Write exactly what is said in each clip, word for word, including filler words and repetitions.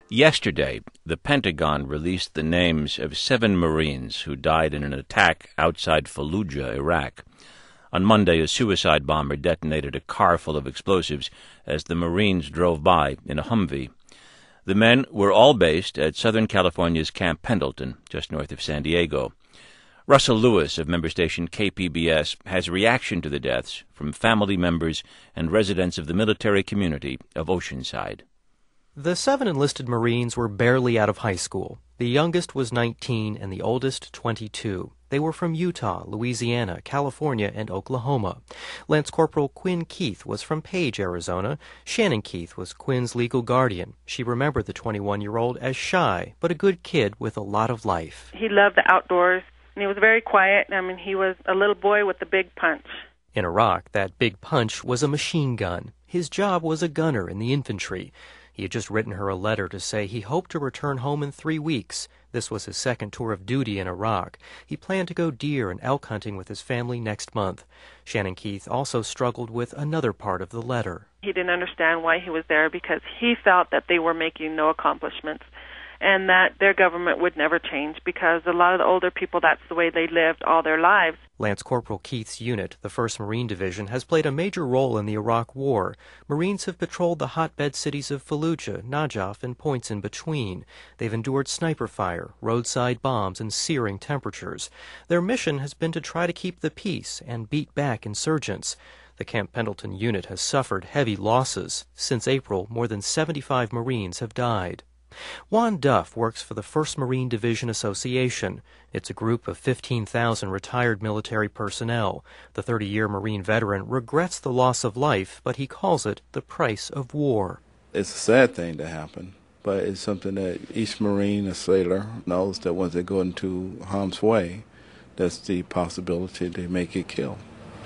Yesterday, the Pentagon released the names of seven Marines who died in an attack outside Fallujah, Iraq. On Monday, a suicide bomber detonated a car full of explosives as the Marines drove by in a Humvee. The men were all based at Southern California's Camp Pendleton, just north of San Diego. Russell Lewis of member station K P B S has a reaction to the deaths from family members and residents of the military community of Oceanside. The seven enlisted Marines were barely out of high school. The youngest was nineteen and the oldest twenty-two. They were from Utah, Louisiana, California, and Oklahoma. Lance Corporal Quinn Keith was from Page, Arizona. Shannon Keith was Quinn's legal guardian. She remembered the twenty-one-year-old as shy, but a good kid with a lot of life. He loved the outdoors, and he was very quiet. I mean, he was a little boy with a big punch. In Iraq, that big punch was a machine gun. His job was a gunner in the infantry. He had just written her a letter to say he hoped to return home in three weeks. This was his second tour of duty in Iraq. He planned to go deer and elk hunting with his family next month. Shannon Keith also struggled with another part of the letter. He didn't understand why he was there because he felt that they were making no accomplishments and that their government would never change because a lot of the older people, that's the way they lived all their lives. Lance Corporal Keith's unit, the first Marine Division, has played a major role in the Iraq War. Marines have patrolled the hotbed cities of Fallujah, Najaf, and points in between. They've endured sniper fire, roadside bombs, and searing temperatures. Their mission has been to try to keep the peace and beat back insurgents. The Camp Pendleton unit has suffered heavy losses. Since April, more than seventy-five Marines have died. Juan Duff works for the first Marine Division Association. It's a group of fifteen thousand retired military personnel. The thirty-year Marine veteran regrets the loss of life, but he calls it the price of war. It's a sad thing to happen, but it's something that each Marine, a sailor, knows that once they go into harm's way, that's the possibility they may get killed.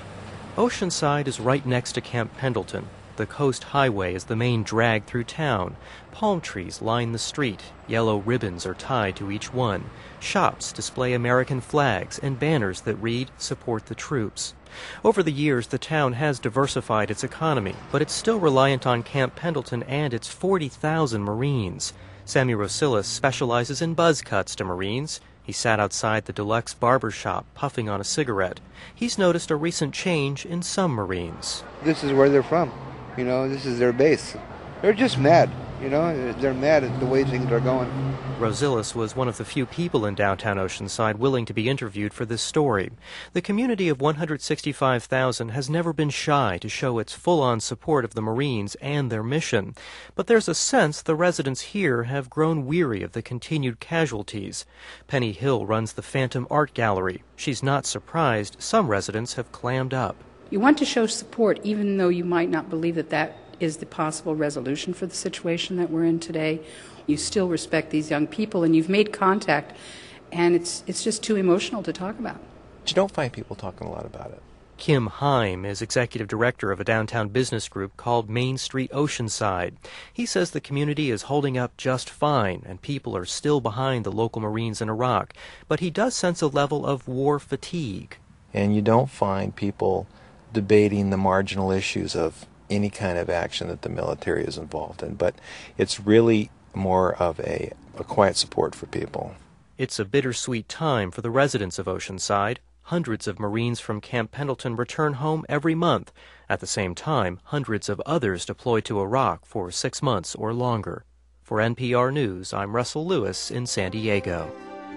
Oceanside is right next to Camp Pendleton. The coast highway is the main drag through town. Palm trees line the street. Yellow ribbons are tied to each one. Shops display American flags and banners that read, "Support the troops." Over the years, the town has diversified its economy, but it's still reliant on Camp Pendleton and its forty thousand Marines. Sammy Rosilis specializes in buzz cuts to Marines. He sat outside the Deluxe barber shop, puffing on a cigarette. He's noticed a recent change in some Marines. This is where they're from. You know, this is their base. They're just mad, you know, they're mad at the way things are going. Rosilis was one of the few people in downtown Oceanside willing to be interviewed for this story. The community of one hundred sixty-five thousand has never been shy to show its full-on support of the Marines and their mission. But there's a sense the residents here have grown weary of the continued casualties. Penny Hill runs the Phantom Art Gallery. She's not surprised some residents have clammed up. You want to show support even though you might not believe that that is the possible resolution for the situation that we're in today. You still respect these young people and you've made contact, and it's it's just too emotional to talk about. You don't find people talking a lot about it. Kim Heim is executive director of a downtown business group called Main Street Oceanside. He says the community is holding up just fine and people are still behind the local Marines in Iraq, but he does sense a level of war fatigue. And you don't find people debating the marginal issues of any kind of action that the military is involved in, but it's really more of a, a quiet support for people. It's a bittersweet time for the residents of Oceanside. Hundreds of Marines from Camp Pendleton return home every month. At the same time, hundreds of others deploy to Iraq for six months or longer. For N P R News, I'm Russell Lewis in San Diego.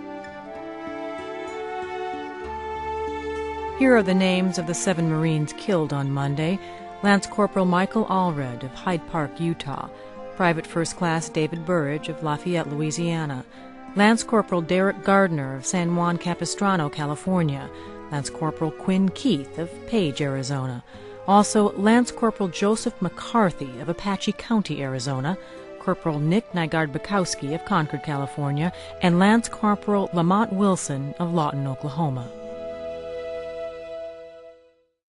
Here are the names of the seven Marines killed on Monday. Lance Corporal Michael Allred of Hyde Park, Utah. Private First Class David Burridge of Lafayette, Louisiana. Lance Corporal Derek Gardner of San Juan Capistrano, California. Lance Corporal Quinn Keith of Page, Arizona. Also, Lance Corporal Joseph McCarthy of Apache County, Arizona. Corporal Nick Nygaard-Bukowski of Concord, California. And Lance Corporal Lamont Wilson of Lawton, Oklahoma.